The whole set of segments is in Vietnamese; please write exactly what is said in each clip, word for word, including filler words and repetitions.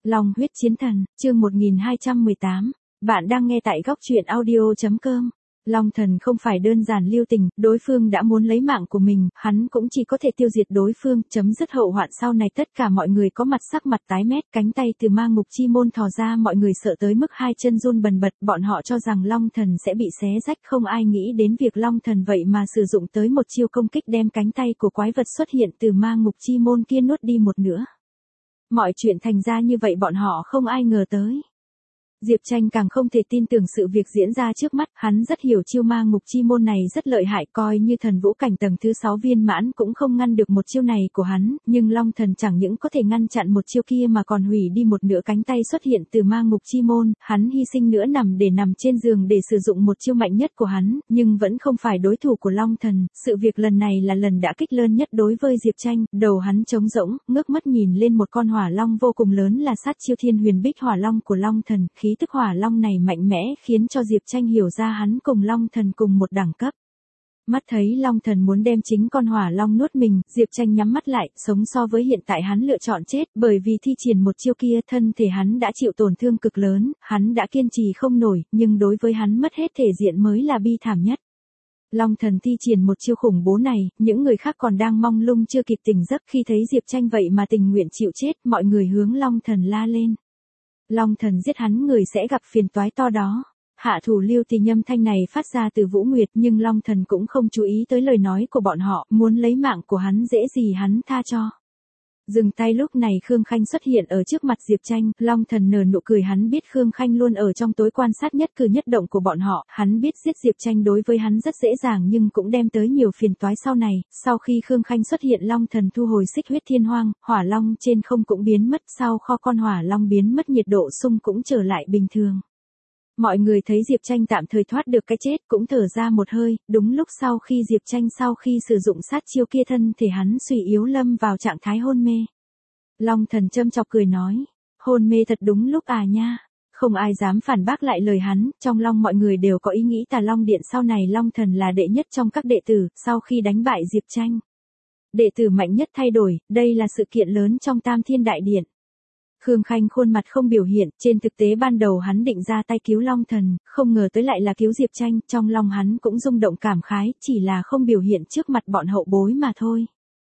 Long huyết chiến thần, chương một nghìn hai trăm mười tám. Bạn đang nghe tại góc truyện audio chấm com. Long thần không phải đơn giản lưu tình, đối phương đã muốn lấy mạng của mình, hắn cũng chỉ có thể tiêu diệt đối phương, chấm dứt hậu hoạn sau này. Tất cả mọi người có mặt sắc mặt tái mét, cánh tay từ ma ngục chi môn thò ra, mọi người sợ tới mức hai chân run bần bật, bọn họ cho rằng Long thần sẽ bị xé rách, không ai nghĩ đến việc Long thần vậy mà sử dụng tới một chiêu công kích đem cánh tay của quái vật xuất hiện từ ma ngục chi môn kia nuốt đi một nửa. Mọi chuyện thành ra như vậy bọn họ không ai ngờ tới. Diệp Tranh càng không thể tin tưởng sự việc diễn ra trước mắt, hắn rất hiểu chiêu ma ngục chi môn này rất lợi hại, coi như thần vũ cảnh tầng thứ sáu viên mãn cũng không ngăn được một chiêu này của hắn, nhưng Long thần chẳng những có thể ngăn chặn một chiêu kia mà còn hủy đi một nửa cánh tay xuất hiện từ ma ngục chi môn, hắn hy sinh nữa nằm để nằm trên giường để sử dụng một chiêu mạnh nhất của hắn, nhưng vẫn không phải đối thủ của Long thần. Sự việc lần này là lần đả kích lớn nhất đối với Diệp Tranh, đầu hắn trống rỗng, ngước mắt nhìn lên một con hỏa long vô cùng lớn là sát chiêu Thiên Huyền Bích Hỏa Long của Long thần. Khí tức hỏa long này mạnh mẽ khiến cho Diệp Tranh hiểu ra hắn cùng Long thần cùng một đẳng cấp. Mắt thấy Long thần muốn đem chính con hỏa long nuốt mình, Diệp Tranh nhắm mắt lại, sống so với hiện tại hắn lựa chọn chết, bởi vì thi triển một chiêu kia thân thể hắn đã chịu tổn thương cực lớn, hắn đã kiên trì không nổi, nhưng đối với hắn mất hết thể diện mới là bi thảm nhất. Long thần thi triển một chiêu khủng bố này, những người khác còn đang mong lung chưa kịp tỉnh giấc, khi thấy Diệp Tranh vậy mà tình nguyện chịu chết, mọi người hướng Long thần la lên. Long thần giết hắn người sẽ gặp phiền toái to đó. Hạ thủ lưu tình âm thanh này phát ra từ Vũ Nguyệt, nhưng Long thần cũng không chú ý tới lời nói của bọn họ, muốn lấy mạng của hắn dễ gì hắn tha cho. Dừng tay. Lúc này Khương Khanh xuất hiện ở trước mặt Diệp Tranh, Long thần nở nụ cười, hắn biết Khương Khanh luôn ở trong tối quan sát nhất cử nhất động của bọn họ, hắn biết giết Diệp Tranh đối với hắn rất dễ dàng nhưng cũng đem tới nhiều phiền toái sau này. Sau khi Khương Khanh xuất hiện, Long thần thu hồi xích huyết thiên hoang, hỏa long trên không cũng biến mất, sau kho con hỏa long biến mất nhiệt độ xung cũng trở lại bình thường. Mọi người thấy Diệp Tranh tạm thời thoát được cái chết cũng thở ra một hơi, đúng lúc sau khi Diệp Tranh sau khi sử dụng sát chiêu kia thân thể hắn suy yếu lâm vào trạng thái hôn mê. Long thần châm chọc cười nói, hôn mê thật đúng lúc à nha. Không ai dám phản bác lại lời hắn, trong lòng mọi người đều có ý nghĩ Tà Long Điện sau này Long thần là đệ nhất trong các đệ tử, sau khi đánh bại Diệp Tranh. Đệ tử mạnh nhất thay đổi, đây là sự kiện lớn trong Tam Thiên Đại Điện. Khương Khanh khuôn mặt không biểu hiện, trên thực tế ban đầu hắn định ra tay cứu Long thần, không ngờ tới lại là cứu Diệp Tranh, trong lòng hắn cũng rung động cảm khái, chỉ là không biểu hiện trước mặt bọn hậu bối mà thôi.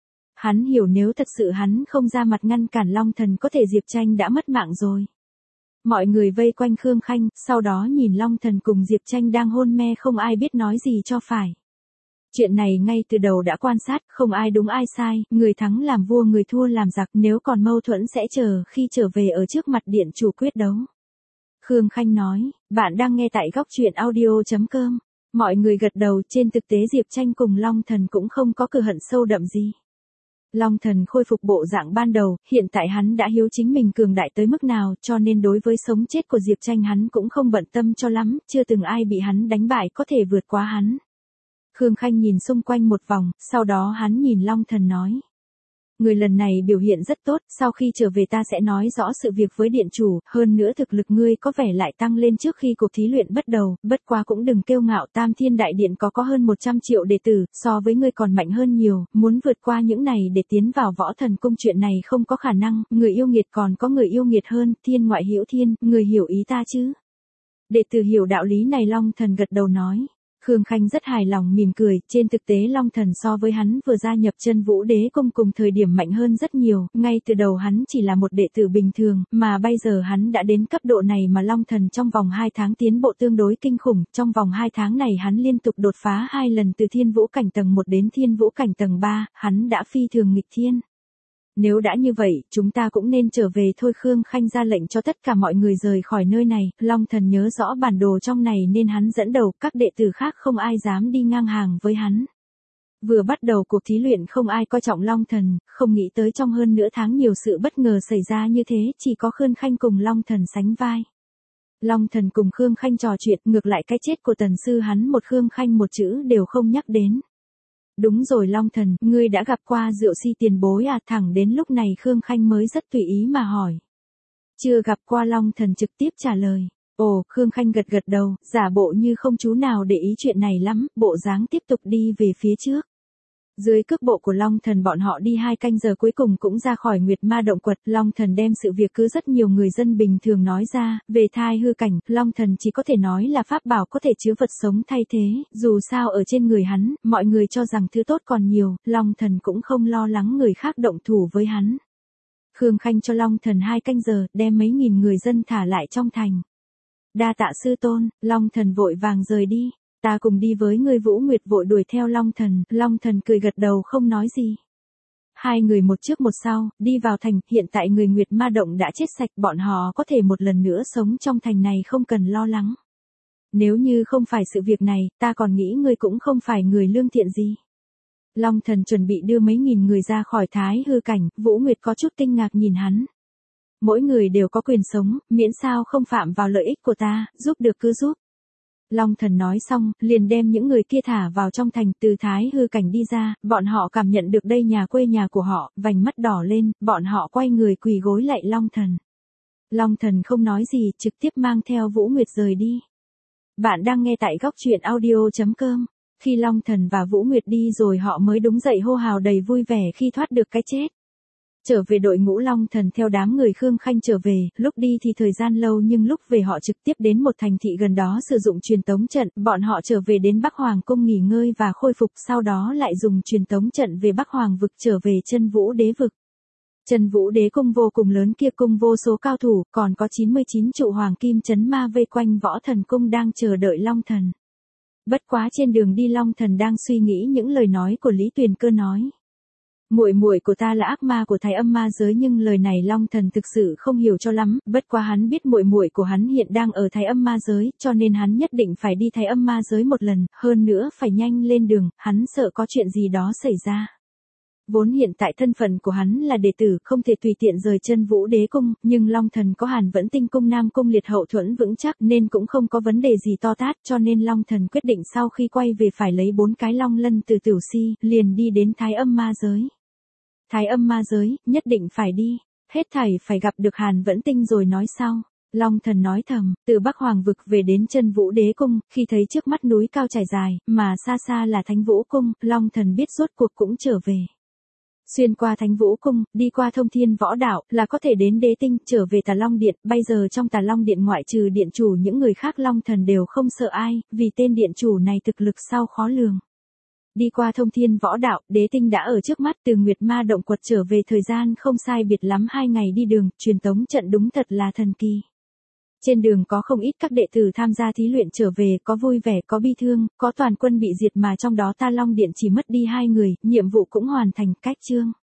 Hắn hiểu nếu thật sự hắn không ra mặt ngăn cản Long thần có thể Diệp Tranh đã mất mạng rồi. Mọi người vây quanh Khương Khanh, sau đó nhìn Long thần cùng Diệp Tranh đang hôn mê không ai biết nói gì cho phải. Chuyện này ngay từ đầu đã quan sát, không ai đúng ai sai, người thắng làm vua người thua làm giặc, nếu còn mâu thuẫn sẽ chờ khi trở về ở trước mặt điện chủ quyết đấu. Khương Khanh nói, bạn đang nghe tại góc truyện audio chấm com. Mọi người gật đầu, trên thực tế Diệp Tranh cùng Long thần cũng không có cừu hận sâu đậm gì. Long thần khôi phục bộ dạng ban đầu, hiện tại hắn đã hiếu chính mình cường đại tới mức nào, cho nên đối với sống chết của Diệp Tranh hắn cũng không bận tâm cho lắm, chưa từng ai bị hắn đánh bại có thể vượt qua hắn. Khương Khanh nhìn xung quanh một vòng, sau đó hắn nhìn Long thần nói. Người lần này biểu hiện rất tốt, sau khi trở về ta sẽ nói rõ sự việc với điện chủ, hơn nữa thực lực ngươi có vẻ lại tăng lên trước khi cuộc thí luyện bắt đầu, bất quá cũng đừng kiêu ngạo, Tam Thiên Đại Điện có có hơn một trăm triệu đệ tử, so với ngươi còn mạnh hơn nhiều, muốn vượt qua những này để tiến vào Võ Thần Cung chuyện này không có khả năng, người yêu nghiệt còn có người yêu nghiệt hơn, thiên ngoại hữu thiên, người hiểu ý ta chứ? Đệ tử hiểu đạo lý này. Long thần gật đầu nói. Khương Khanh rất hài lòng mỉm cười, trên thực tế Long thần so với hắn vừa gia nhập Chân Vũ Đế Cung cùng thời điểm mạnh hơn rất nhiều, ngay từ đầu hắn chỉ là một đệ tử bình thường, mà bây giờ hắn đã đến cấp độ này mà Long thần trong vòng hai tháng tiến bộ tương đối kinh khủng, trong vòng hai tháng này hắn liên tục đột phá hai lần từ Thiên Vũ cảnh tầng một đến Thiên Vũ cảnh tầng ba, hắn đã phi thường nghịch thiên. Nếu đã như vậy, chúng ta cũng nên trở về thôi. Khương Khanh ra lệnh cho tất cả mọi người rời khỏi nơi này, Long thần nhớ rõ bản đồ trong này nên hắn dẫn đầu, các đệ tử khác không ai dám đi ngang hàng với hắn. Vừa bắt đầu cuộc thí luyện không ai coi trọng Long thần, không nghĩ tới trong hơn nửa tháng nhiều sự bất ngờ xảy ra như thế, chỉ có Khương Khanh cùng Long thần sánh vai. Long thần cùng Khương Khanh trò chuyện, ngược lại cái chết của tần sư hắn một Khương Khanh một chữ đều không nhắc đến. Đúng rồi Long thần, ngươi đã gặp qua Diệu Si tiền bối à? Thẳng đến lúc này Khương Khanh mới rất tùy ý mà hỏi. Chưa gặp qua. Long thần trực tiếp trả lời. Ồ, Khương Khanh gật gật đầu, giả bộ như không chú nào để ý chuyện này lắm, bộ dáng tiếp tục đi về phía trước. Dưới cước bộ của Long Thần bọn họ đi hai canh giờ cuối cùng cũng ra khỏi Nguyệt Ma động quật, Long Thần đem sự việc cứ rất nhiều người dân bình thường nói ra, về thai hư cảnh, Long Thần chỉ có thể nói là pháp bảo có thể chứa vật sống thay thế, dù sao ở trên người hắn, mọi người cho rằng thứ tốt còn nhiều, Long Thần cũng không lo lắng người khác động thủ với hắn. Khương Khanh cho Long Thần hai canh giờ, đem mấy nghìn người dân thả lại trong thành. Đa tạ sư tôn, Long Thần vội vàng rời đi. Ta cùng đi với ngươi. Vũ Nguyệt vội đuổi theo Long Thần, Long Thần cười gật đầu không nói gì. Hai người một trước một sau, đi vào thành, hiện tại người Nguyệt Ma động đã chết sạch, bọn họ có thể một lần nữa sống trong thành này không cần lo lắng. Nếu như không phải sự việc này, ta còn nghĩ ngươi cũng không phải người lương thiện gì. Long Thần chuẩn bị đưa mấy nghìn người ra khỏi thái hư cảnh, Vũ Nguyệt có chút kinh ngạc nhìn hắn. Mỗi người đều có quyền sống, miễn sao không phạm vào lợi ích của ta, giúp được cứ giúp. Long Thần nói xong, liền đem những người kia thả vào trong thành, từ thái hư cảnh đi ra, bọn họ cảm nhận được đây nhà quê nhà của họ, vành mắt đỏ lên, bọn họ quay người quỳ gối lạy Long Thần. Long Thần không nói gì, trực tiếp mang theo Vũ Nguyệt rời đi. Bạn đang nghe tại góc truyện audio chấm com. Khi Long Thần và Vũ Nguyệt đi rồi họ mới đứng dậy hô hào đầy vui vẻ khi thoát được cái chết. Trở về đội ngũ Long Thần theo đám người Khương Khanh trở về, lúc đi thì thời gian lâu nhưng lúc về họ trực tiếp đến một thành thị gần đó sử dụng truyền tống trận, bọn họ trở về đến Bắc Hoàng cung nghỉ ngơi và khôi phục, sau đó lại dùng truyền tống trận về Bắc Hoàng vực trở về Chân Vũ Đế vực. Chân Vũ Đế cung vô cùng lớn kia, cung vô số cao thủ, còn có chín mươi chín trụ hoàng kim chấn ma vây quanh Võ Thần cung đang chờ đợi Long Thần. Bất quá trên đường đi Long Thần đang suy nghĩ những lời nói của Lý Tuyền Cơ nói. Muội muội của ta là ác ma của Thái Âm Ma giới, nhưng lời này Long Thần thực sự không hiểu cho lắm, bất quá hắn biết muội muội của hắn hiện đang ở Thái Âm Ma giới, cho nên hắn nhất định phải đi Thái Âm Ma giới một lần, hơn nữa phải nhanh lên đường, hắn sợ có chuyện gì đó xảy ra. Vốn hiện tại thân phận của hắn là đệ tử, không thể tùy tiện rời Chân Vũ Đế cung, nhưng Long Thần có Hàn Vẫn Tinh cung Nam cung liệt hậu thuẫn vững chắc nên cũng không có vấn đề gì to tát, cho nên Long Thần quyết định sau khi quay về phải lấy bốn cái long lân từ Tiểu Si, liền đi đến Thái Âm Ma giới. Thái Âm Ma giới, nhất định phải đi, hết thảy phải gặp được Hàn Vẫn Tinh rồi nói sau. Long Thần nói thầm, từ Bắc Hoàng vực về đến Chân Vũ Đế cung, khi thấy trước mắt núi cao trải dài, mà xa xa là Thánh Vũ cung, Long Thần biết rốt cuộc cũng trở về. Xuyên qua Thánh Vũ cung, đi qua Thông Thiên Võ đạo, là có thể đến Đế tinh, trở về Tà Long điện, bây giờ trong Tà Long điện ngoại trừ điện chủ những người khác Long Thần đều không sợ ai, vì tên điện chủ này thực lực sao khó lường. Đi qua Thông Thiên Võ đạo, Đế tinh đã ở trước mắt, từ Nguyệt Ma động quật trở về thời gian không sai biệt lắm hai ngày đi đường, truyền tống trận đúng thật là thần kỳ. Trên đường có không ít các đệ tử tham gia thí luyện trở về, có vui vẻ, có bi thương, có toàn quân bị diệt mà trong đó Ta Long điện chỉ mất đi hai người, nhiệm vụ cũng hoàn thành, cách chương.